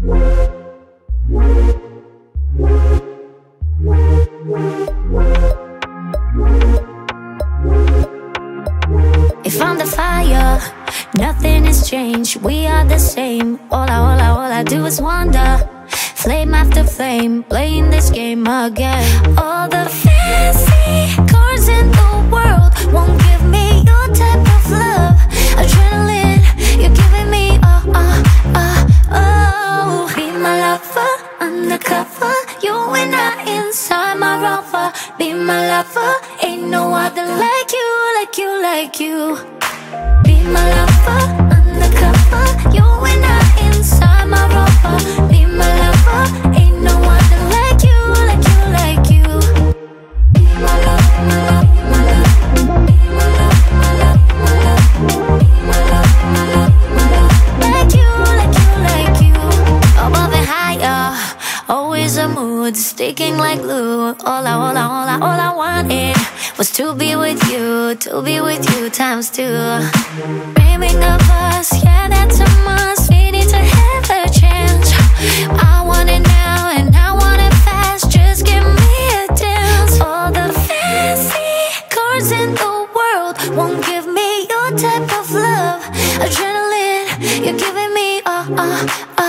If I'm the fire, nothing has changed. We are the same. All I do is wonder. Flame after flame, playing this game again. All the fancy cars in the world won't give me your type of love. Adrenaline, you're giving me oh. Be my lover, undercover. You and I inside my rover. Be my lover, ain't no other like you, like you, like you. Be my lover, undercover. You and I inside my rover. Be my lover, ain't no other like you, like you, like you. Be my love, my love, my love. Be my love, my love, my love. Be my love, my love, my love. Like you, like you, like you. Above and higher, always a mood, sticking like glue. All I wanted was to be with you times two. Dreaming of us, yeah, that's a must. We need to have a chance. I want it now and I want it fast. Just give me a dance. All the fancy cars in the world won't give me your type of love. Adrenaline, you're giving me oh.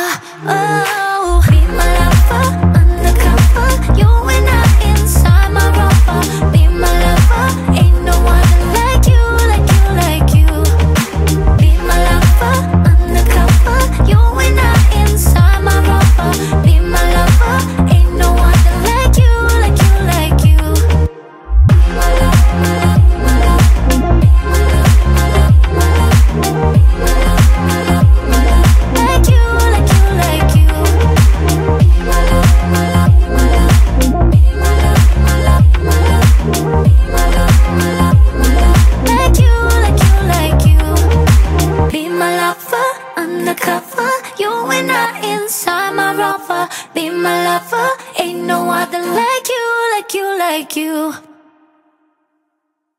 Be my lover, undercover. You and I inside my rover. Be my lover, ain't no other like you, like you, like you. Be my lover, undercover. You and I inside my rover. Be my lover, ain't no other like you, like you, like you. Be my love, my love, my love. Be my love, my love, my love. Be my love, my love, my love. Like you, like you, like you. Be my love, my love, my love. Be my love, my love, my love. Be my love, my love, my love. Like you, like you, like you. Be my lover, undercover. You and I inside my rover. Be my lover, ain't no other like you, like you, like you.